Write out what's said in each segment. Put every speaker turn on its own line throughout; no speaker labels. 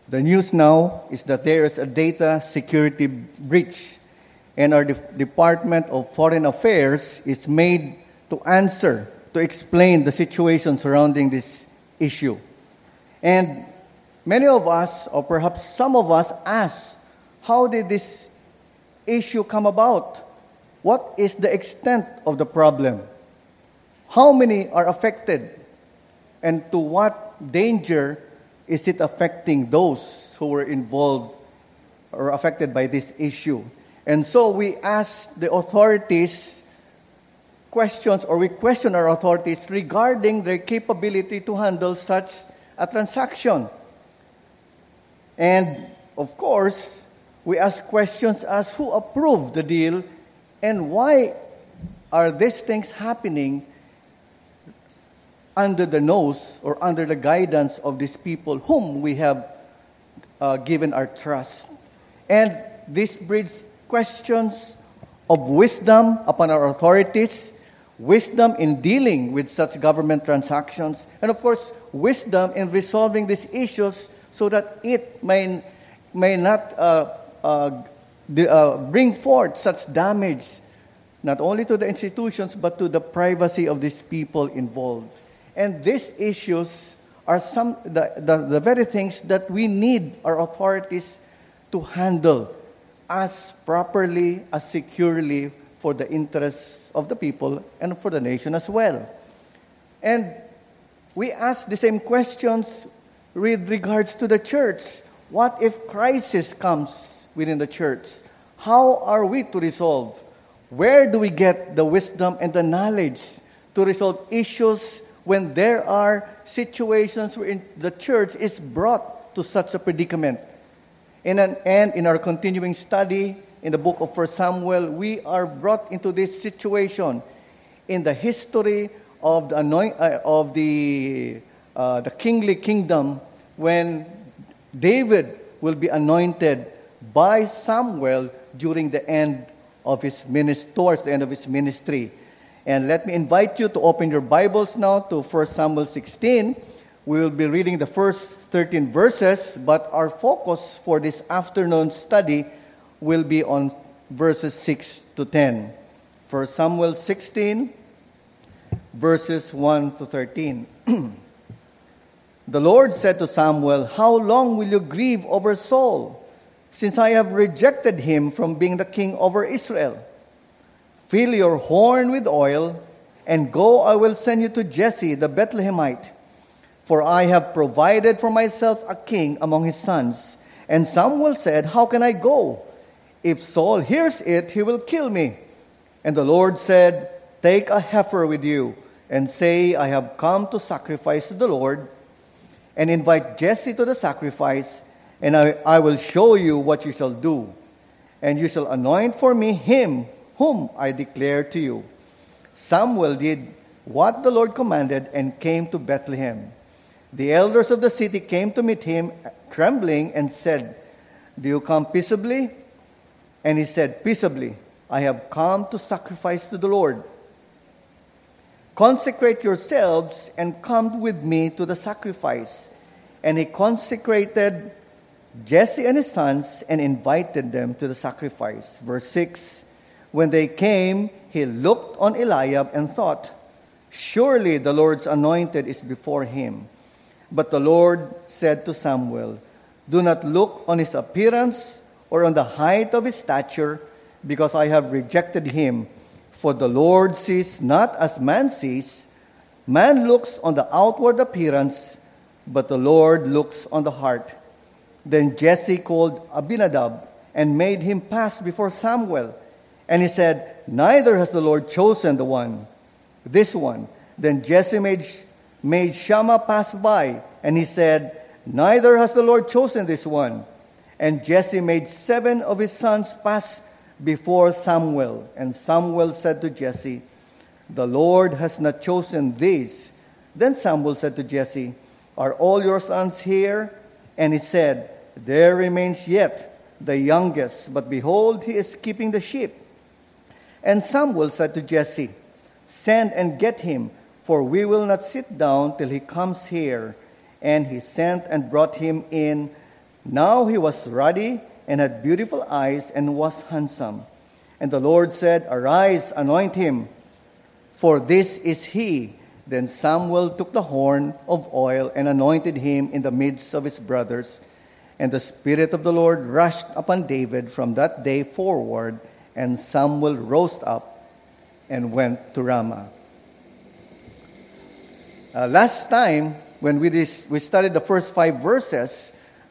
The news now is that there is a data security breach, and our Department of Foreign Affairs is made to answer, to explain the situation surrounding this issue. And many of us, or perhaps some of us, ask, how did this issue come about? What is the extent of the problem? How many are affected? And to what danger is it affecting those who were involved or affected by this issue? And so we ask the authorities questions, or we question our authorities regarding their capability to handle such a transaction. And of course, we ask questions as who approved the deal and why are these things happening under the nose or under the guidance of these people whom we have given our trust. And this breeds questions of wisdom upon our authorities, wisdom in dealing with such government transactions, and of course, wisdom in resolving these issues so that it may not bring forth such damage, not only to the institutions, but to the privacy of these people involved. And these issues are the very things that we need our authorities to handle as properly, as securely for the interests of the people and for the nation as well. And we ask the same questions with regards to the church. What if crisis comes within the church? How are we to resolve? Where do we get the wisdom and the knowledge to resolve issues when there are situations where the church is brought to such a predicament? And in our continuing study in the book of 1 Samuel, we are brought into this situation in the history of the kingly kingdom when David will be anointed by Samuel during the end of his ministry, towards the end of his ministry. And let me invite you to open your Bibles now to 1 Samuel 16. We will be reading the first 13 verses, but our focus for this afternoon study will be on verses 6 to 10. 1 Samuel 16, verses 1 to 13. The Lord said to Samuel, "How long will you grieve over Saul, since I have rejected him from being the king over Israel? Fill your horn with oil, and go, I will send you to Jesse the Bethlehemite. For I have provided for myself a king among his sons." And Samuel said, "How can I go? If Saul hears it, he will kill me." And the Lord said, "Take a heifer with you, and say, I have come to sacrifice to the Lord. And invite Jesse to the sacrifice, and I will show you what you shall do. And you shall anoint for me him whom I declare to you." Samuel did what the Lord commanded and came to Bethlehem. The elders of the city came to meet him, trembling, and said, "Do you come peaceably?" And he said, "Peaceably. I have come to sacrifice to the Lord. Consecrate yourselves and come with me to the sacrifice." And he consecrated Jesse and his sons and invited them to the sacrifice. Verse 6, when they came, he looked on Eliab and thought, "Surely the Lord's anointed is before him." But the Lord said to Samuel, "Do not look on his appearance or on the height of his stature, because I have rejected him. For the Lord sees not as man sees. Man looks on the outward appearance, but the Lord looks on the heart." Then Jesse called Abinadab and made him pass before Samuel. And he said, "Neither has the Lord chosen this one. Then Jesse made Shammah pass by, and he said, "Neither has the Lord chosen this one." And Jesse made 7 of his sons pass before Samuel. And Samuel said to Jesse, "The Lord has not chosen these." Then Samuel said to Jesse, "Are all your sons here?" And he said, "There remains yet the youngest, but behold, he is keeping the sheep." And Samuel said to Jesse, "Send and get him, for we will not sit down till he comes here." And he sent and brought him in Now he was ruddy and had beautiful eyes and was handsome. And the Lord said, Arise, anoint him, for this is he. Then Samuel took the horn of oil and anointed him in the midst of his brothers. And the Spirit of the Lord rushed upon David from that day forward, and Samuel rose up and went to Ramah. Last time, when we studied the first 5 verses,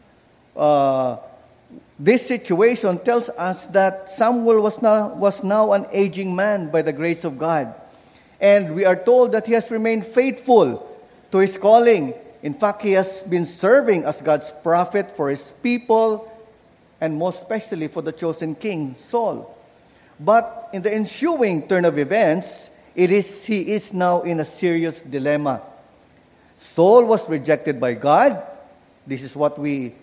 this situation tells us that Samuel was now an aging man by the grace of God. And we are told that he has remained faithful to his calling. In fact, he has been serving as God's prophet for his people, and most especially for the chosen king, Saul. But in the ensuing turn of events, he is now in a serious dilemma. Saul was rejected by God. This is what we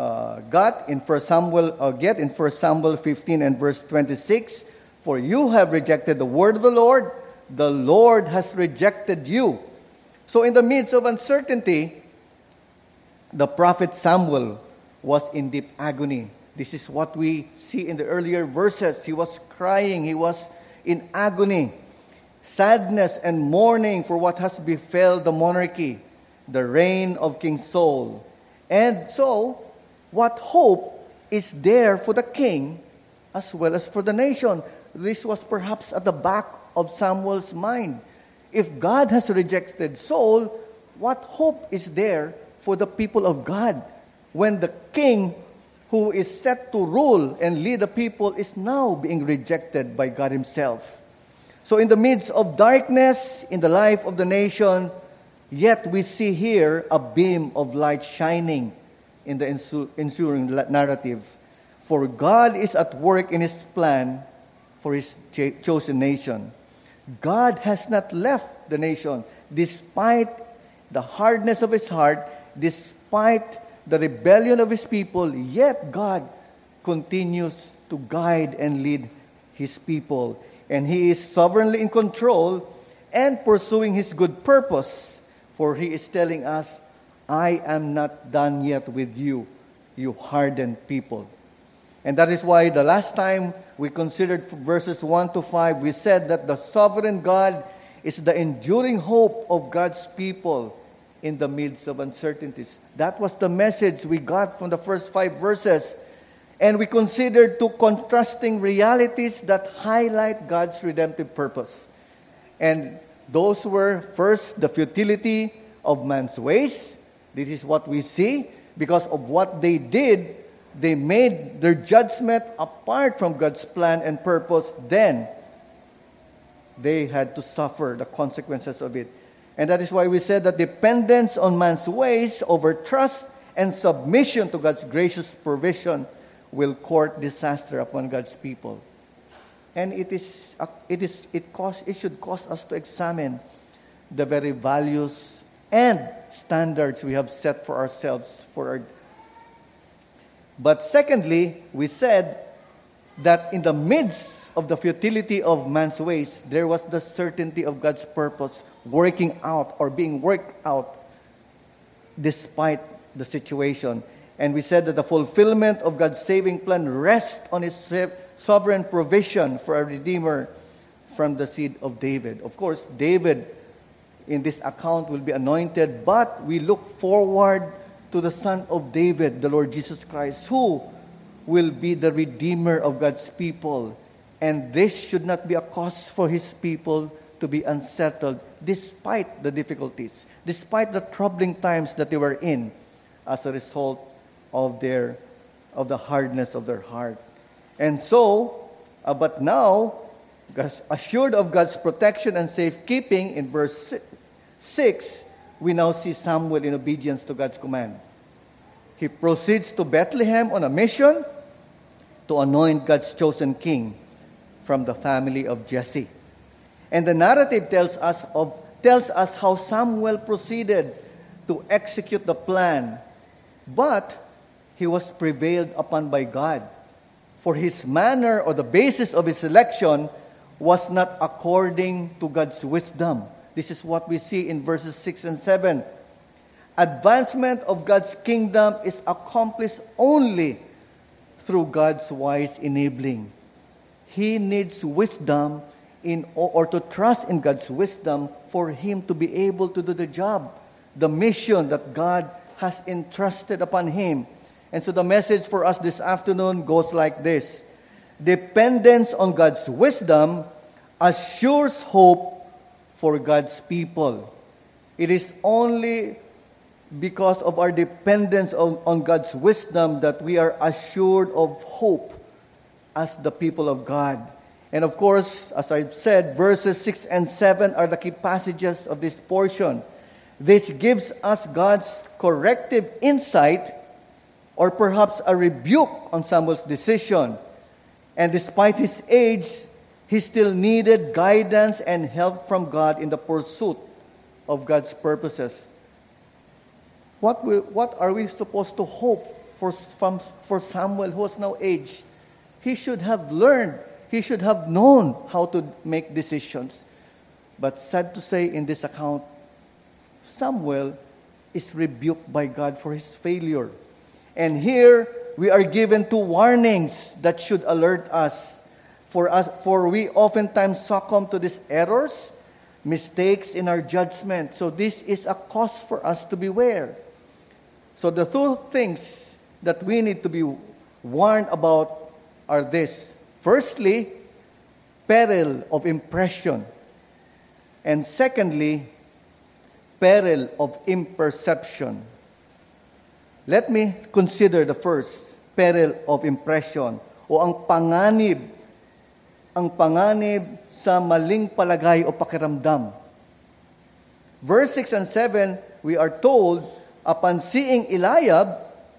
get in 1 Samuel 15 and verse 26. For you have rejected the word of the Lord has rejected you. So in the midst of uncertainty, the prophet Samuel was in deep agony. This is what we see in the earlier verses. He was crying. He was in agony. Sadness and mourning for what has befell the monarchy, the reign of King Saul. And so, what hope is there for the king as well as for the nation? This was perhaps at the back of Samuel's mind. If God has rejected Saul, what hope is there for the people of God when the king who is set to rule and lead the people is now being rejected by God himself? So in the midst of darkness in the life of the nation, yet we see here a beam of light shining in the ensuing narrative. For God is at work in his plan for his chosen nation. God has not left the nation despite the hardness of his heart, despite the rebellion of his people, yet God continues to guide and lead his people. And he is sovereignly in control and pursuing his good purpose. For he is telling us, I am not done yet with you, you hardened people. And that is why the last time we considered verses 1 to 5, we said that the sovereign God is the enduring hope of God's people in the midst of uncertainties. That was the message we got from the first 5 verses. And we considered 2 contrasting realities that highlight God's redemptive purpose. And those were, first, the futility of man's ways. This is what we see. Because of what they did, they made their judgment apart from God's plan and purpose. Then, they had to suffer the consequences of it. And that is why we said that dependence on man's ways over trust and submission to God's gracious provision will court disaster upon God's people. And it should cause us to examine the very values and standards we have set for ourselves. But secondly, we said that in the midst of the futility of man's ways, there was the certainty of God's purpose working out or being worked out despite the situation. And we said that the fulfillment of God's saving plan rests on his sovereign provision for a Redeemer from the seed of David. Of course, David in this account will be anointed, but we look forward to the Son of David, the Lord Jesus Christ, who will be the Redeemer of God's people. And this should not be a cause for his people to be unsettled despite the difficulties, despite the troubling times that they were in as a result of the hardness of their heart. And so, but now, assured of God's protection and safekeeping, in verse 6, we now see Samuel in obedience to God's command. He proceeds to Bethlehem on a mission to anoint God's chosen king from the family of Jesse. And the narrative tells us how Samuel proceeded to execute the plan, but he was prevailed upon by God. For his manner or the basis of his selection was not according to God's wisdom. This is what we see in verses 6 and 7. Advancement of God's kingdom is accomplished only through God's wise enabling. He needs wisdom or to trust in God's wisdom for him to be able to do the job, the mission that God has entrusted upon him. And so the message for us this afternoon goes like this: dependence on God's wisdom assures hope for God's people. It is only because of our dependence on God's wisdom that we are assured of hope as the people of God. And of course, as I've said, verses 6 and 7 are the key passages of this portion. This gives us God's corrective insight, or perhaps a rebuke on Samuel's decision. And despite his age, he still needed guidance and help from God in the pursuit of God's purposes. What are we supposed to hope for Samuel, who was now aged? He should have learned, he should have known how to make decisions. But sad to say, in this account, Samuel is rebuked by God for his failure. And here we are given two warnings that should alert us. For we oftentimes succumb to these errors, mistakes in our judgment. So this is a cause for us to beware. So the two things that we need to be warned about are this. Firstly, peril of impression. And secondly, peril of imperception. Let me consider the first, peril of impression, o ang panganib sa maling palagay o pakiramdam. Verse 6 and 7, we are told, upon seeing Eliab,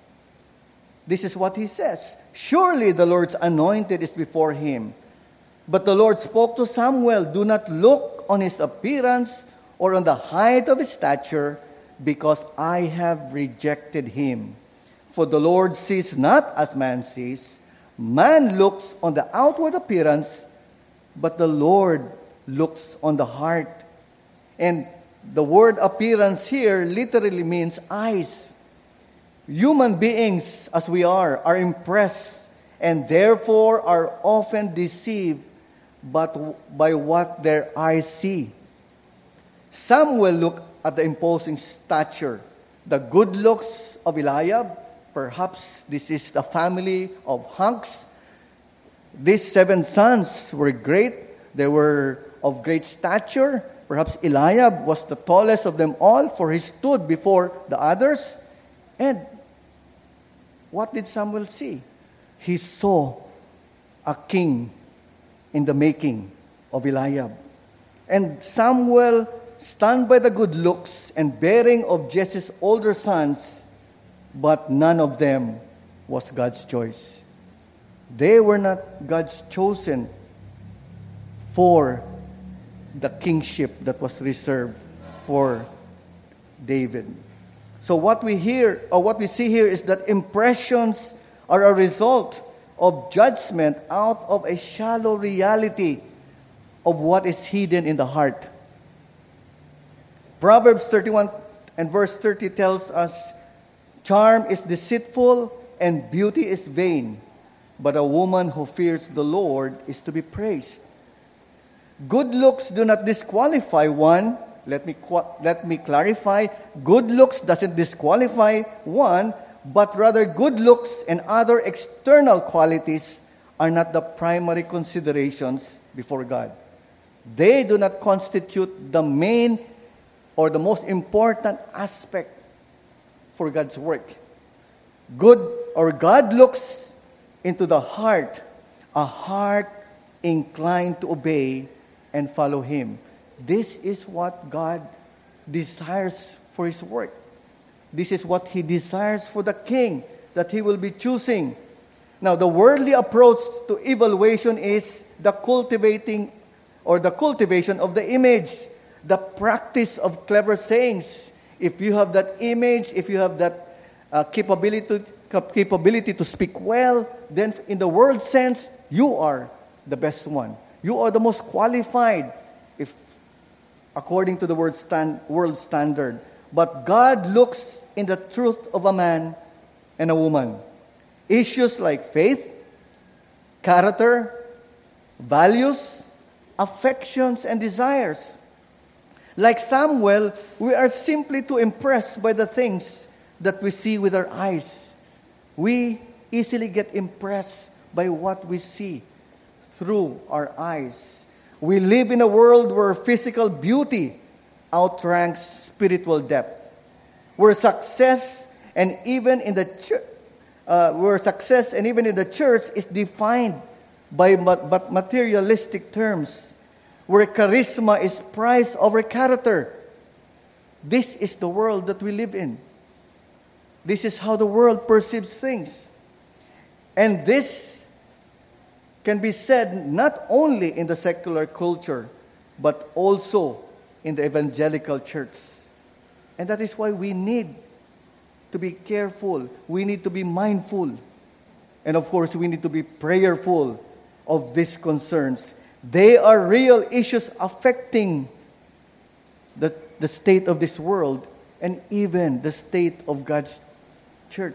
this is what he says: surely the Lord's anointed is before him. But the Lord spoke to Samuel, do not look on his appearance or on the height of his stature, because I have rejected him. For the Lord sees not as man sees. Man looks on the outward appearance, but the Lord looks on the heart. And the word appearance here literally means eyes. Human beings, as we are impressed and therefore are often deceived but by what their eyes see. Samuel looked at the imposing stature, the good looks of Eliab. Perhaps this is the family of hunks. These 7 sons were great. They were of great stature. Perhaps Eliab was the tallest of them all, for he stood before the others. And what did Samuel see? He saw a king in the making of Eliab. And Samuel, stunned by the good looks and bearing of Jesse's older sons, but none of them was God's choice. They were not God's chosen for the kingship that was reserved for David. So what we see here is that impressions are a result of judgment out of a shallow reality of what is hidden in the heart. Proverbs 31 and verse 30 tells us, charm is deceitful and beauty is vain, but a woman who fears the Lord is to be praised. Good looks do not disqualify one. Let me clarify. Good looks doesn't disqualify one, but rather good looks and other external qualities are not the primary considerations before God. They do not constitute the main or the most important aspect for God's work. God looks into the heart, a heart inclined to obey and follow Him. This is what God desires for His work. This is what He desires for the king that He will be choosing. Now, the worldly approach to evaluation is the cultivation of the image, the practice of clever sayings. If you have that image, if you have that capability to speak well, then in the world sense, you are the best one. You are the most qualified, if according to the world standard. but God looks in the truth of a man and a woman. Issues like faith, character, values, affections, and desires. Like Samuel, we are simply too impressed by the things that we see with our eyes. We easily get impressed by what we see through our eyes. We live in a world where physical beauty outranks spiritual depth, where success and even in the church is defined by materialistic terms, where charisma is prized over character. This is the world that we live in. This is how the world perceives things. And this can be said not only in the secular culture, but also in the evangelical church. And that is why we need to be careful. We need to be mindful. And of course, we need to be prayerful of these concerns. They are real issues affecting the state of this world and even the state of God's church.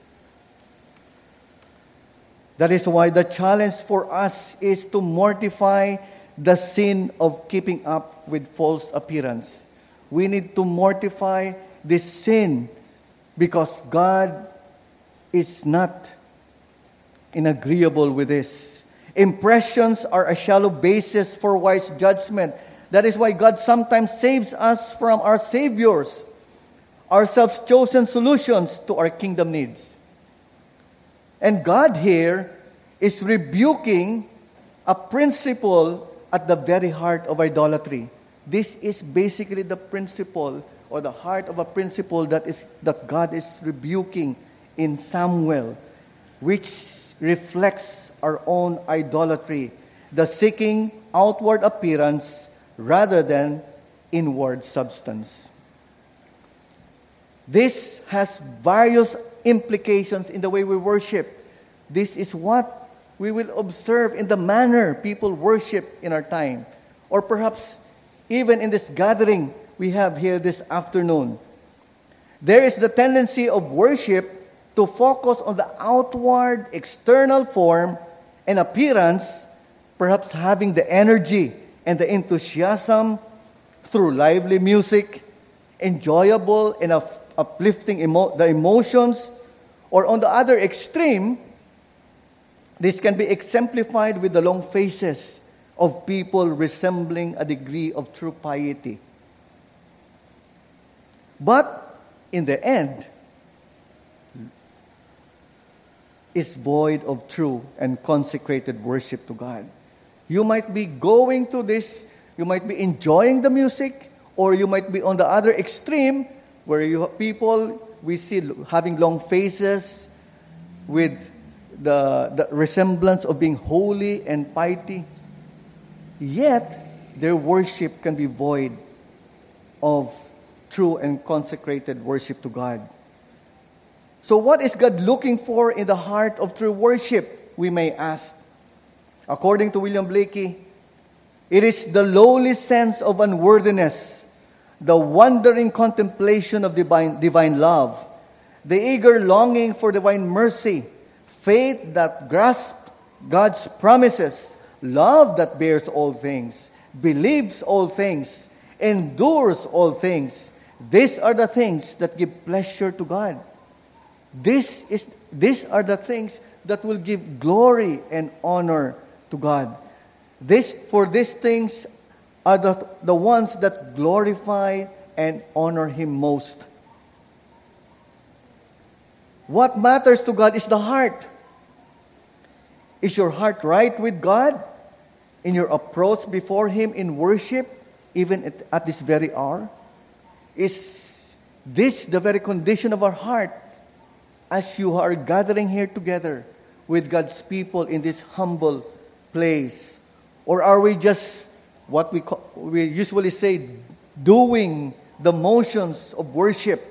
That is why the challenge for us is to mortify the sin of keeping up with false appearance. We need to mortify this sin because God is not agreeable with this. Impressions are a shallow basis for wise judgment. That is why God sometimes saves us from our saviors, our self-chosen solutions to our kingdom needs. And God here is rebuking a principle at the very heart of idolatry. This is basically the principle or the heart of a principle that God is rebuking in Samuel, which reflects our own idolatry, the seeking outward appearance rather than inward substance. This has various implications in the way we worship. This is what we will observe in the manner people worship in our time, or perhaps even in this gathering we have here this afternoon. There is the tendency of worship to focus on the outward, external form and appearance, perhaps having the energy and the enthusiasm through lively music, enjoyable and uplifting the emotions, or on the other extreme, this can be exemplified with the long faces of people resembling a degree of true piety. But in the end, is void of true and consecrated worship to God. You might be going to this, you might be enjoying the music, or you might be on the other extreme, where you have people we see having long faces with the resemblance of being holy and piety. Yet, their worship can be void of true and consecrated worship to God. So what is God looking for in the heart of true worship, we may ask? According to William Blakey, it is the lowly sense of unworthiness, the wondering contemplation of divine love, the eager longing for divine mercy, faith that grasps God's promises, love that bears all things, believes all things, endures all things. These are the things that give pleasure to God. These are the things that will give glory and honor to God. These things are the ones that glorify and honor Him most. What matters to God is the heart. Is your heart right with God in your approach before Him in worship, even at this very hour? Is this the very condition of our heart as you are gathering here together with God's people in this humble place? Or are we just what we usually say, doing the motions of worship?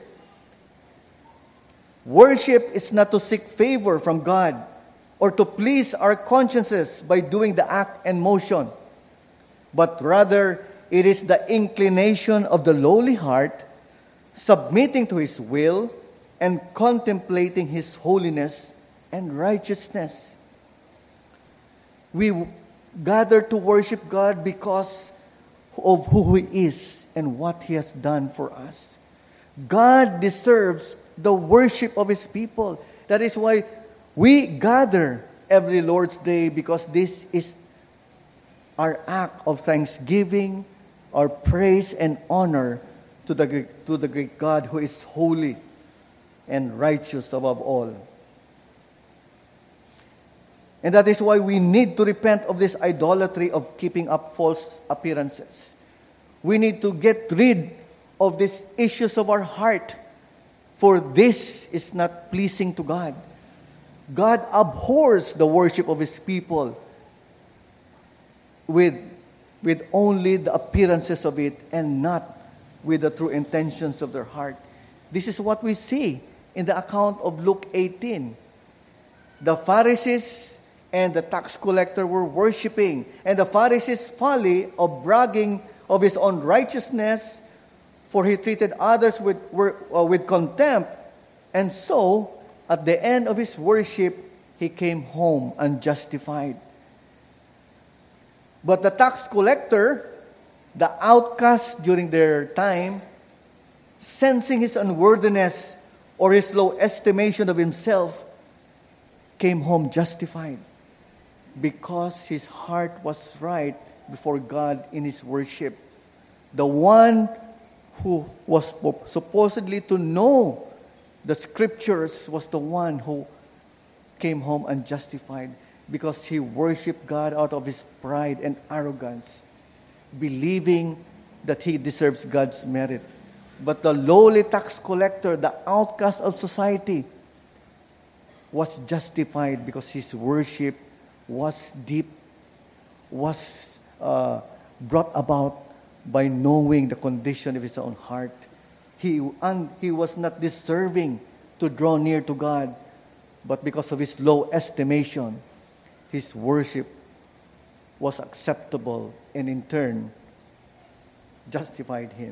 Worship is not to seek favor from God or to please our consciences by doing the act and motion, but rather it is the inclination of the lowly heart submitting to His will, and contemplating His holiness and righteousness. We gather to worship God because of who He is and what He has done for us. God deserves the worship of His people. That is why we gather every Lord's Day, because this is our act of thanksgiving, our praise and honor to the great God who is holy and righteous above all. And that is why we need to repent of this idolatry of keeping up false appearances. We need to get rid of these issues of our heart, for this is not pleasing to God. God abhors the worship of His people with only the appearances of it and not with the true intentions of their heart. This is what we see in the account of Luke 18. The Pharisees and the tax collector were worshiping, and the Pharisees' folly of bragging of his own righteousness, for he treated others with contempt, and so at the end of his worship he came home unjustified. But the tax collector, the outcast during their time, sensing his unworthiness or his low estimation of himself, came home justified, because his heart was right before God in his worship. The one who was supposedly to know the Scriptures was the one who came home unjustified, because he worshiped God out of his pride and arrogance, believing that he deserves God's merit. But the lowly tax collector, the outcast of society, was justified because his worship was deep, was brought about by knowing the condition of his own heart. He was not deserving to draw near to God, but because of his low estimation, his worship was acceptable and in turn justified him.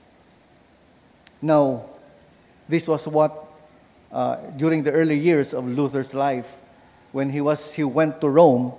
Now, this was what during the early years of Luther's life, when he went to Rome,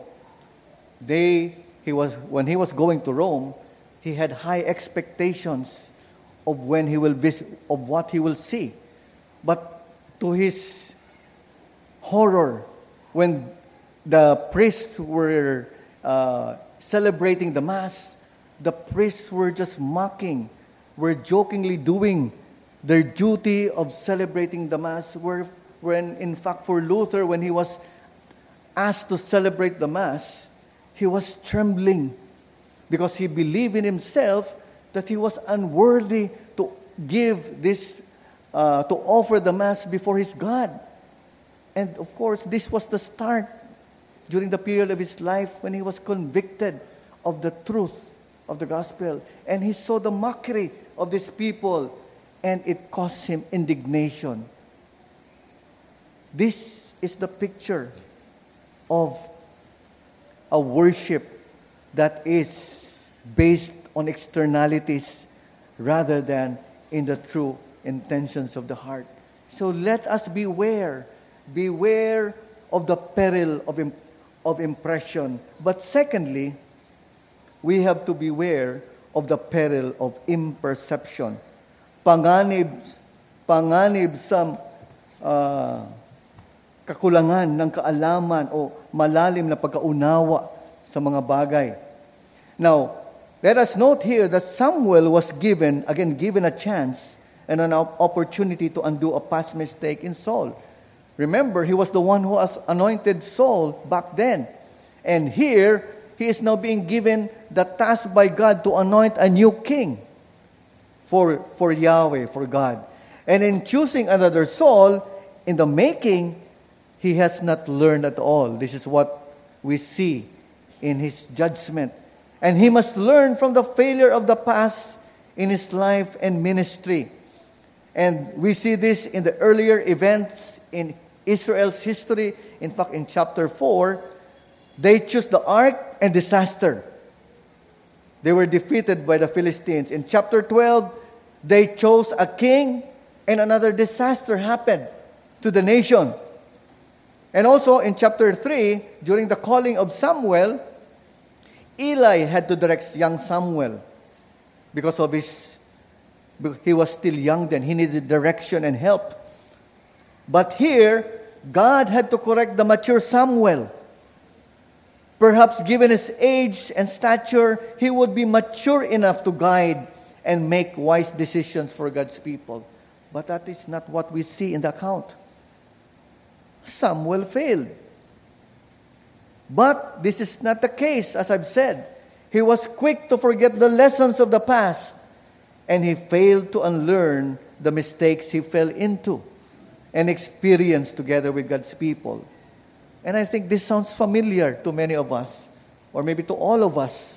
when he was going to Rome, he had high expectations of when he will visit, of what he will see. But to his horror, when the priests were celebrating the Mass, the priests were just mocking, were jokingly doing their duty of celebrating the Mass, when in fact for Luther, when he was asked to celebrate the Mass, he was trembling because he believed in himself that he was unworthy to give this, to offer the Mass before his God. And of course, this was the start during the period of his life when he was convicted of the truth of the gospel. And he saw the mockery of these people, and it caused him indignation. This is the picture of a worship that is based on externalities rather than in the true intentions of the heart. So let us beware of the peril of impression. But secondly, we have to beware of the peril of imperception. Panganib sa kakulangan ng kaalaman o malalim na pagkaunawa sa mga bagay. Now, let us note here that Samuel was given a chance and an opportunity to undo a past mistake in Saul. Remember, he was the one who has anointed Saul back then. And here, he is now being given the task by God to anoint a new king for Yahweh, for God. And in choosing another Saul, in the making, he has not learned at all. This is what we see in his judgment. And he must learn from the failure of the past in his life and ministry. And we see this in the earlier events in Israel's history. In fact, in chapter 4, they chose the ark and disaster. They were defeated by the Philistines. In chapter 12, They chose a king, and another disaster happened to the nation. And also in chapter 3, during the calling of Samuel, Eli had to direct young Samuel because he was still young then. He needed direction and help. But here, God had to correct the mature Samuel. Perhaps given his age and stature, he would be mature enough to guide and make wise decisions for God's people. But that is not what we see in the account. Samuel failed. But this is not the case, as I've said. He was quick to forget the lessons of the past, and he failed to unlearn the mistakes he fell into and experienced together with God's people. And I think this sounds familiar to many of us, or maybe to all of us.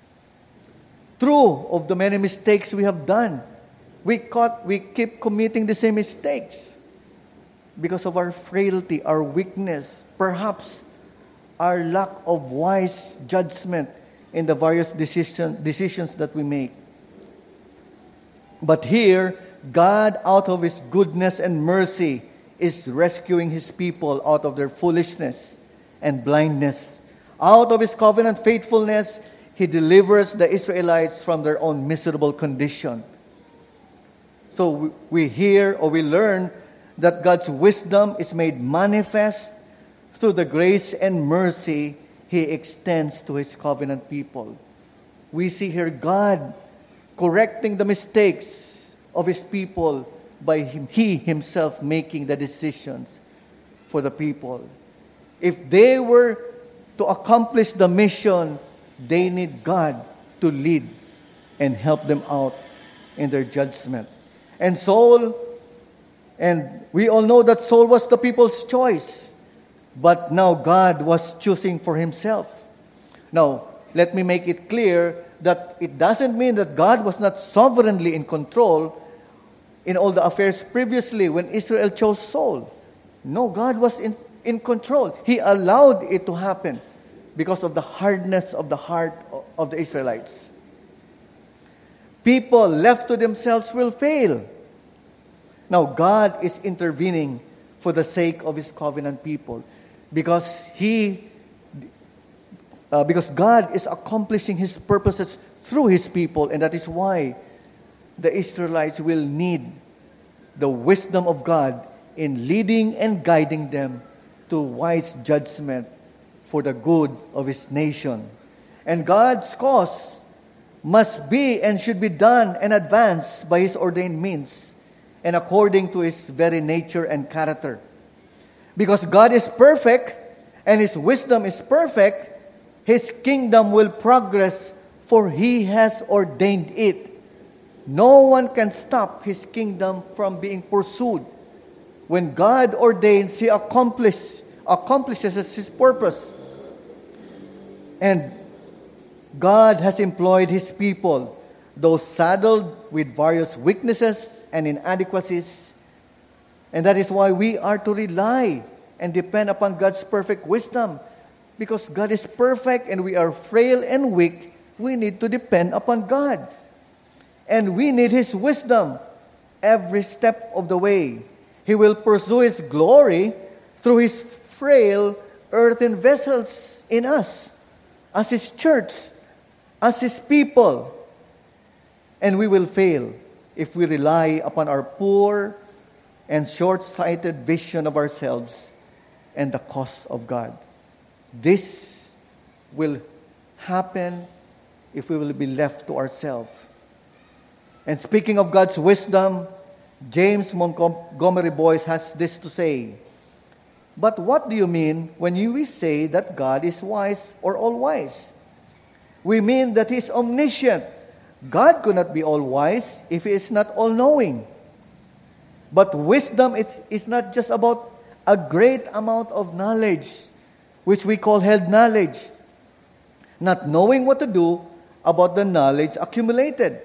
True of the many mistakes we have done, we keep committing the same mistakes because of our frailty, our weakness, perhaps our lack of wise judgment in the various decisions that we make. But here, God, out of His goodness and mercy, is rescuing His people out of their foolishness and blindness. Out of His covenant faithfulness, He delivers the Israelites from their own miserable condition. So we hear or we learn that God's wisdom is made manifest through the grace and mercy He extends to His covenant people. We see here God correcting the mistakes of His people by He Himself making the decisions for the people. If they were to accomplish the mission, they need God to lead and help them out in their judgment. And we all know that Saul was the people's choice. But now God was choosing for Himself. Now, let me make it clear that it doesn't mean that God was not sovereignly in control in all the affairs previously when Israel chose Saul. No, God was in control. He allowed it to happen because of the hardness of the heart of the Israelites. People left to themselves will fail. Now, God is intervening for the sake of His covenant people because God is accomplishing His purposes through His people, and that is why the Israelites will need the wisdom of God in leading and guiding them to wise judgment for the good of His nation. And God's cause must be and should be done and advanced by His ordained means and according to His very nature and character. Because God is perfect and His wisdom is perfect, His kingdom will progress, for He has ordained it. No one can stop His kingdom from being pursued. When God ordains, He accomplishes His purpose. And God has employed His people, those saddled with various weaknesses and inadequacies. And that is why we are to rely and depend upon God's perfect wisdom. Because God is perfect and we are frail and weak, we need to depend upon God. And we need His wisdom every step of the way. He will pursue His glory through His frail earthen vessels in us, as His church, as His people. And we will fail if we rely upon our poor and short-sighted vision of ourselves and the cost of God. This will happen if we will be left to ourselves. And speaking of God's wisdom, James Montgomery Boyce has this to say: but what do you mean when we say that God is wise or all-wise? We mean that He is omniscient. God could not be all-wise if He is not all-knowing. But wisdom is not just about a great amount of knowledge, which we call head knowledge, not knowing what to do about the knowledge accumulated.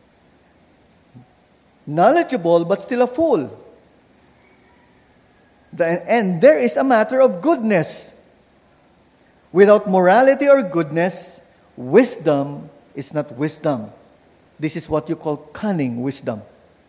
Knowledgeable, but still a fool. And there is a matter of goodness. Without morality or goodness, wisdom is not wisdom. This is what you call cunning wisdom.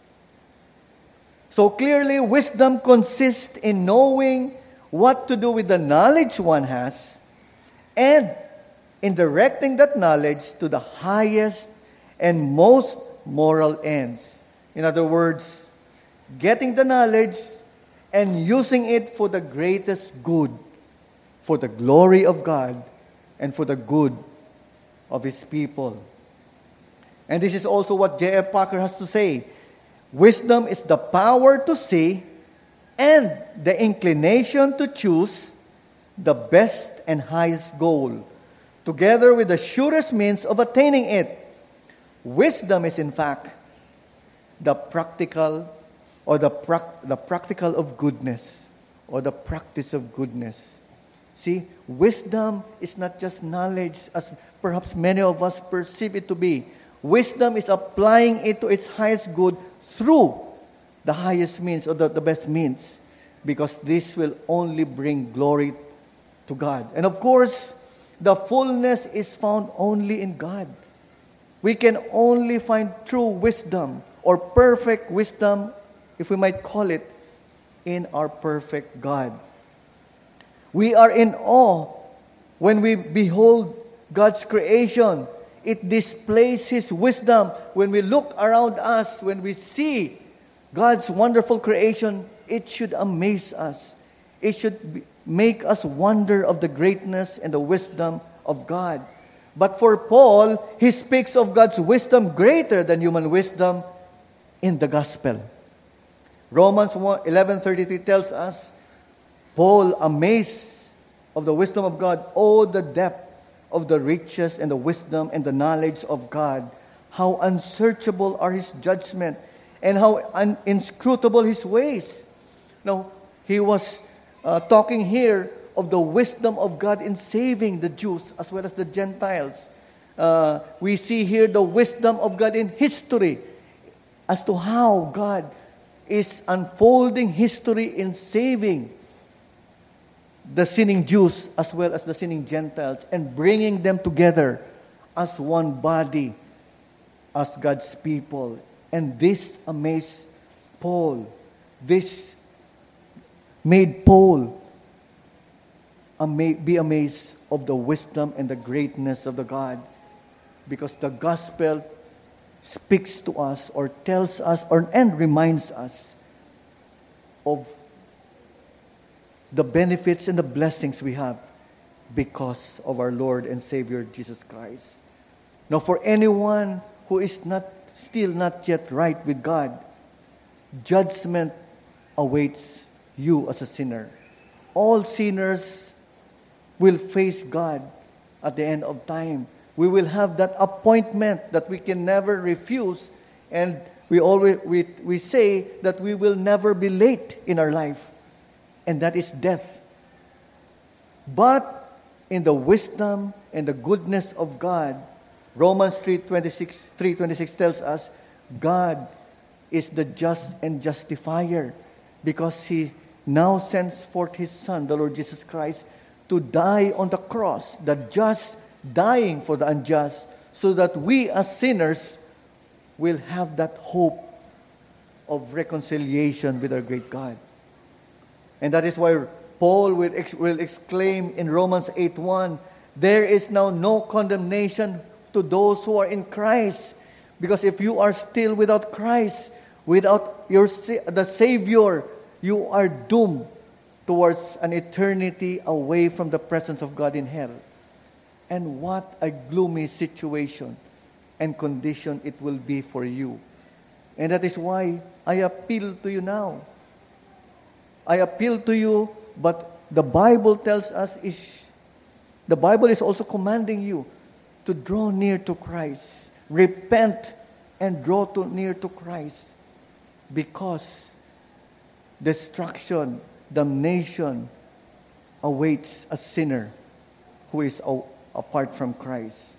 So clearly, wisdom consists in knowing what to do with the knowledge one has and in directing that knowledge to the highest and most moral ends. In other words, getting the knowledge and using it for the greatest good, for the glory of God and for the good of His people. And this is also what J.F. Packer has to say. Wisdom is the power to see and the inclination to choose the best and highest goal, together with the surest means of attaining it. Wisdom is, in fact, the practical or the practical of goodness, or the practice of goodness. See, wisdom is not just knowledge, as perhaps many of us perceive it to be. Wisdom is applying it to its highest good through the highest means or the best means, because this will only bring glory to God. And of course, the fullness is found only in God. We can only find true wisdom or perfect wisdom, if we might call it, in our perfect God. We are in awe when we behold God's creation. It displays His wisdom. When we look around us, when we see God's wonderful creation, it should amaze us. It should make us wonder of the greatness and the wisdom of God. But for Paul, he speaks of God's wisdom greater than human wisdom in the gospel. Romans 11:33 tells us, Paul, amazed of the wisdom of God, oh, the depth of the riches and the wisdom and the knowledge of God. How unsearchable are His judgment and how inscrutable His ways. Now, he was talking here of the wisdom of God in saving the Jews as well as the Gentiles. We see here the wisdom of God in history as to how God is unfolding history in saving the sinning Jews as well as the sinning Gentiles and bringing them together as one body, as God's people. And this amazed Paul. This made Paul be amazed of the wisdom and the greatness of the God, because the gospel speaks to us or tells us and reminds us of the benefits and the blessings we have because of our Lord and Savior Jesus Christ. Now, for anyone who is still not yet right with God, judgment awaits you as a sinner. All sinners will face God at the end of time. We will have that appointment that we can never refuse, and we say that we will never be late in our life, and that is death. But in the wisdom and the goodness of God, Romans 3:26 tells us, God is the just and justifier, because He now sends forth His Son, the Lord Jesus Christ, to die on the cross, the just dying for the unjust, so that we as sinners will have that hope of reconciliation with our great God. And that is why Paul will exclaim in Romans 8:1, there is now no condemnation to those who are in Christ. Because if you are still without Christ, without the Savior, you are doomed towards an eternity away from the presence of God in hell. And what a gloomy situation and condition it will be for you. And that is why I appeal to you now. I appeal to you, but the Bible tells us the Bible is also commanding you to draw near to Christ. Repent and draw near to Christ, because destruction, damnation awaits a sinner who is apart from Christ.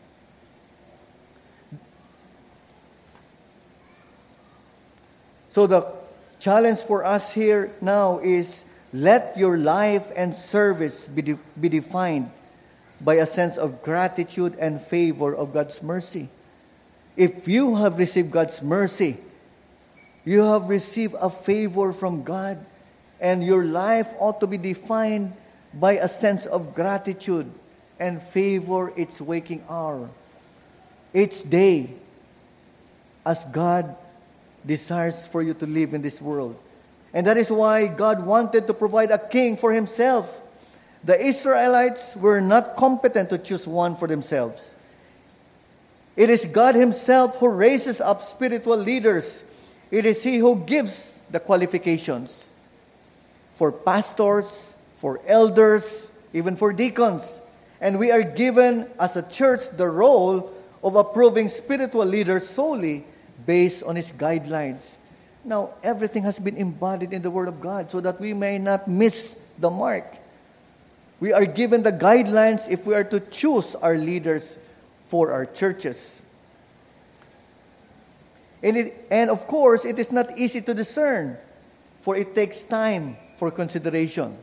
So the challenge for us here now is, let your life and service be defined by a sense of gratitude and favor of God's mercy. If you have received God's mercy, you have received a favor from God, and your life ought to be defined by a sense of gratitude and favor its waking hour, each day, as God desires for you to live in this world. And that is why God wanted to provide a king for himself. The Israelites were not competent to choose one for themselves. It is God himself who raises up spiritual leaders. It is he who gives the qualifications for pastors, for elders, even for deacons. And we are given as a church the role of approving spiritual leaders solely based on his guidelines. Now, everything has been embodied in the Word of God so that we may not miss the mark. We are given the guidelines if we are to choose our leaders for our churches. And of course, it is not easy to discern, for it takes time for consideration.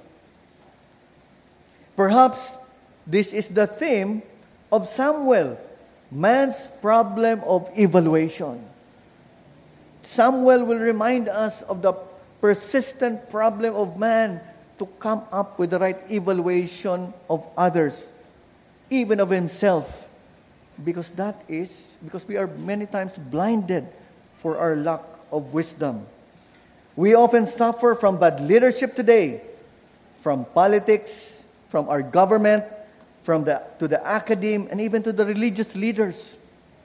Perhaps this is the theme of Samuel, man's problem of evaluation. Samuel will remind us of the persistent problem of man to come up with the right evaluation of others, even of himself. Because we are many times blinded for our lack of wisdom. We often suffer from bad leadership today, from politics, from our government, to the academe, and even to the religious leaders.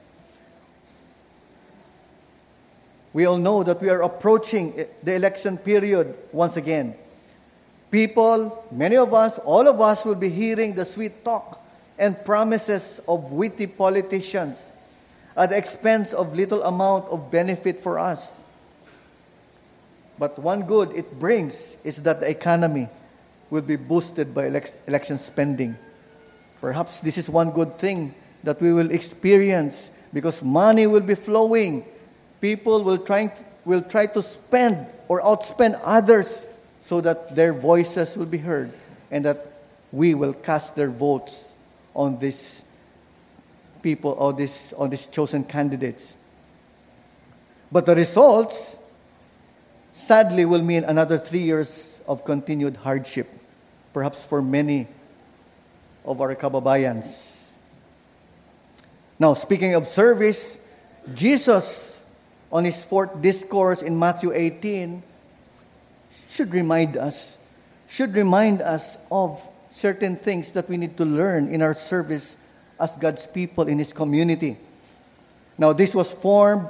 We all know that we are approaching the election period once again. People, many of us, all of us will be hearing the sweet talk and promises of witty politicians at the expense of little amount of benefit for us. But one good it brings is that the economy will be boosted by election spending. Perhaps this is one good thing that we will experience because money will be flowing. People will try to spend or outspend others so that their voices will be heard and that we will cast their votes on these people, on these chosen candidates. But the results, sadly, will mean another 3 years of continued hardship, perhaps for many of our kababayans. Now, speaking of service, Jesus, on his fourth discourse in Matthew 18, should remind us of certain things that we need to learn in our service as God's people in his community. Now, Jesus formed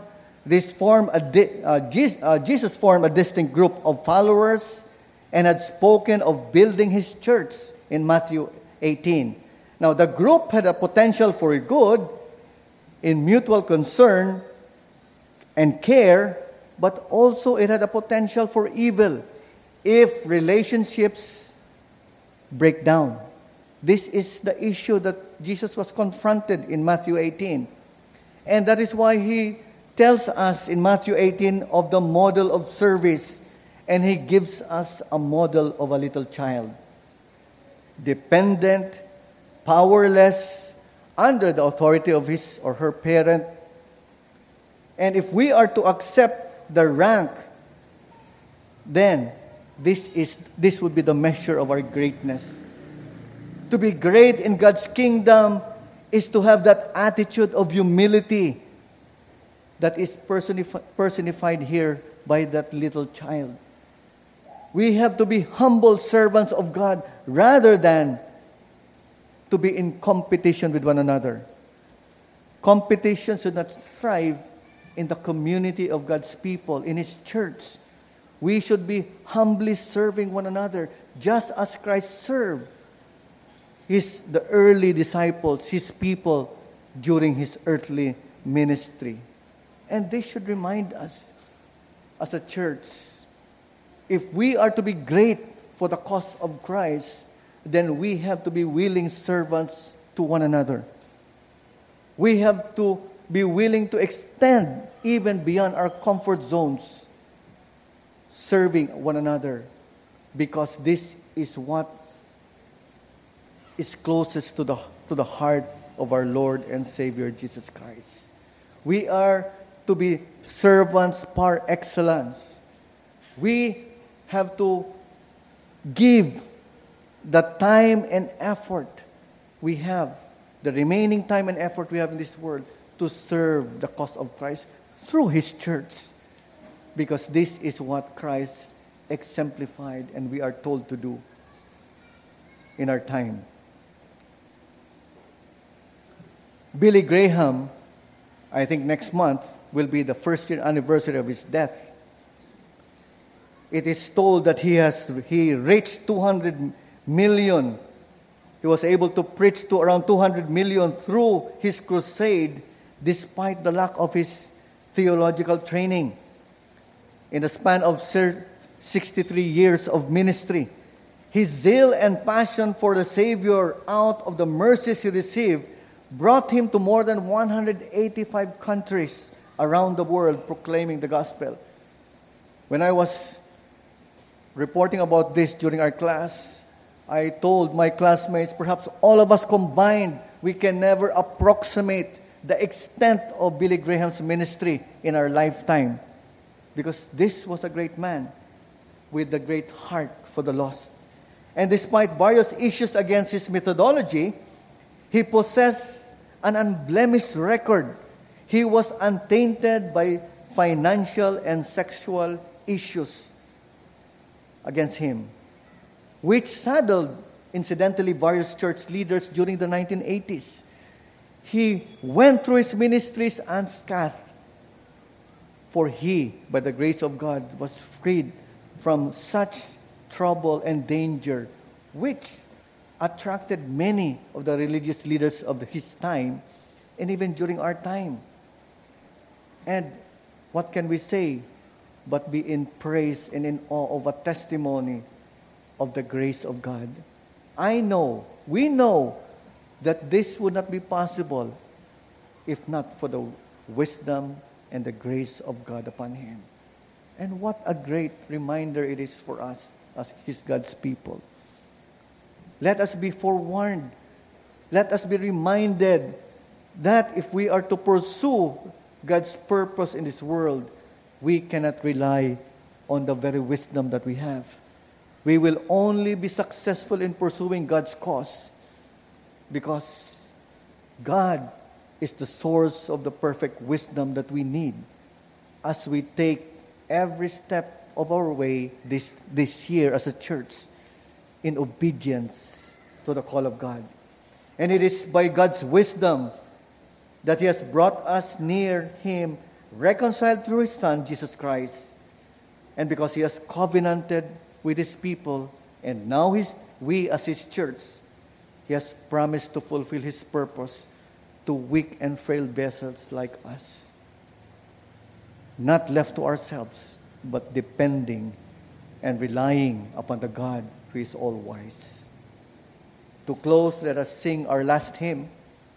a distinct group of followers and had spoken of building his church in Matthew 18. Now, the group had a potential for good in mutual concern and care, but also it had a potential for evil if relationships break down. This is the issue that Jesus was confronted in Matthew 18. And that is why he tells us in Matthew 18 of the model of service, and he gives us a model of a little child. Dependent, powerless, under the authority of his or her parent. And if we are to accept the rank, then this would be the measure of our greatness. To be great in God's kingdom is to have that attitude of humility that is personified here by that little child. We have to be humble servants of God rather than to be in competition with one another. Competition should not thrive in the community of God's people, in his church. We should be humbly serving one another, just as Christ served the early disciples, his people, during his earthly ministry. And this should remind us, as a church, if we are to be great for the cause of Christ, then we have to be willing servants to one another. We have to be willing to extend even beyond our comfort zones, serving one another, because this is what is closest to the heart of our Lord and Savior Jesus Christ. We are to be servants par excellence. We have to give the time and effort we have, the remaining time and effort we have in this world, to serve the cause of Christ through His church. Because this is what Christ exemplified and we are told to do in our time. Billy Graham, I think next month, will be the first year anniversary of his death. It is told that he reached 200 million. He was able to preach to around 200 million through his crusade, despite the lack of his theological training. In the span of 63 years of ministry, his zeal and passion for the Savior out of the mercies he received brought him to more than 185 countries around the world proclaiming the gospel. When I was reporting about this during our class, I told my classmates, perhaps all of us combined, we can never approximate the extent of Billy Graham's ministry in our lifetime. Because this was a great man with a great heart for the lost. And despite various issues against his methodology, he possessed an unblemished record. He was untainted by financial and sexual issues against him, which saddled, incidentally, various church leaders during the 1980s. He went through his ministries unscathed, for he, by the grace of God, was freed from such trouble and danger, which attracted many of the religious leaders of his time, and even during our time. And what can we say but be in praise and in awe of a testimony of the grace of God? We know that this would not be possible if not for the wisdom and the grace of God upon him. And what a great reminder it is for us as God's people. Let us be forewarned. Let us be reminded that if we are to pursue God's purpose in this world, we cannot rely on the very wisdom that we have. We will only be successful in pursuing God's cause because God is the source of the perfect wisdom that we need as we take every step of our way this year as a church in obedience to the call of God. And it is by God's wisdom that He has brought us near Him, reconciled through His Son, Jesus Christ. And because He has covenanted with His people, and now we as His church, He has promised to fulfill His purpose to weak and frail vessels like us. Not left to ourselves, but depending and relying upon the God who is all-wise. To close, let us sing our last hymn.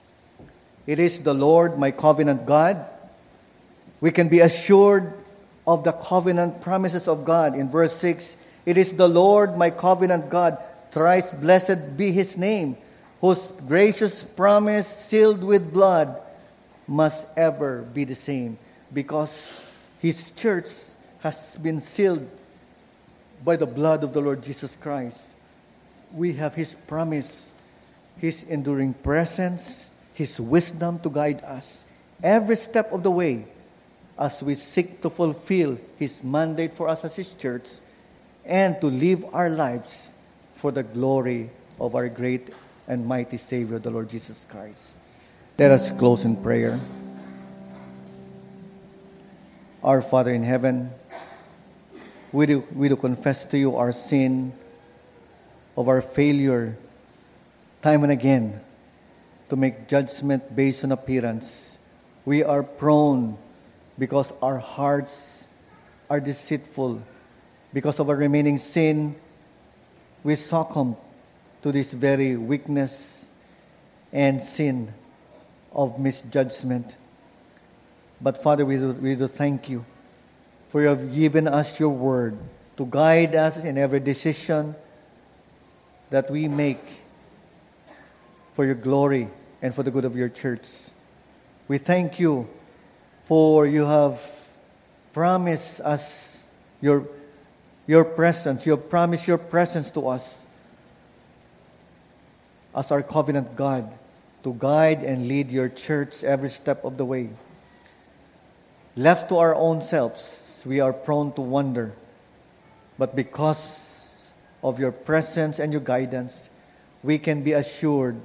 It is the Lord, my covenant God. We can be assured of the covenant promises of God. In verse 6, it is the Lord, my covenant God, thrice blessed be His name, whose gracious promise sealed with blood must ever be the same, because His church has been sealed by the blood of the Lord Jesus Christ. We have His promise, His enduring presence, His wisdom to guide us every step of the way as we seek to fulfill His mandate for us as His church and to live our lives for the glory of our great and mighty Savior, the Lord Jesus Christ. Let us close in prayer. Our Father in heaven, we do confess to You our sin, of our failure, time and again, to make judgment based on appearance. We are prone because our hearts are deceitful. Because of our remaining sin, we succumb to this very weakness and sin of misjudgment. But Father, we do thank You, for You have given us Your word to guide us in every decision that we make for Your glory and for the good of Your church. We thank You For you have promised us your presence. You have promised your presence to us as our covenant God, to guide and lead your church every step of the way. Left to our own selves, we are prone to wander. But because of your presence and your guidance, we can be assured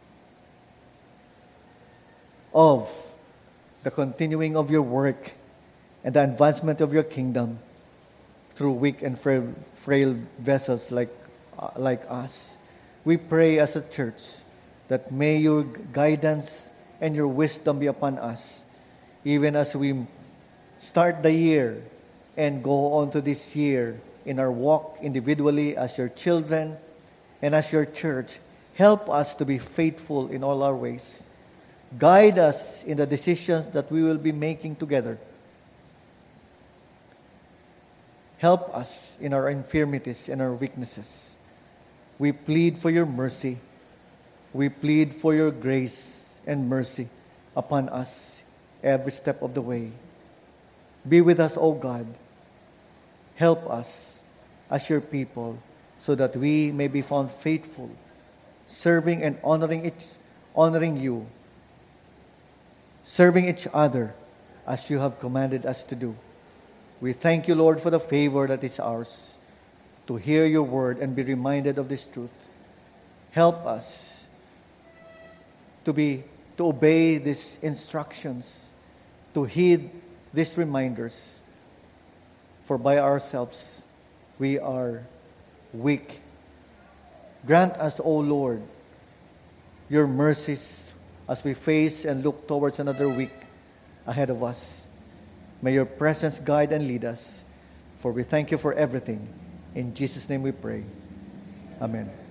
of the continuing of your work and the advancement of your kingdom through weak and frail vessels like us. We pray as a church that may your guidance and your wisdom be upon us, even as we start the year and go on to this year in our walk individually as your children and as your church. Help us to be faithful in all our ways. Guide us in the decisions that we will be making together. Help us in our infirmities and our weaknesses. We plead for your mercy. We plead for your grace and mercy upon us every step of the way. Be with us, O God. Help us as your people so that we may be found faithful, serving and honoring you, serving each other as you have commanded us to do. We thank you, Lord, for the favor that is ours to hear your word and be reminded of this truth. Help us to obey these instructions, to heed these reminders. For by ourselves we are weak. Grant us, O Lord, your mercies as we face and look towards another week ahead of us. May your presence guide and lead us. For we thank you for everything. In Jesus' name we pray. Amen.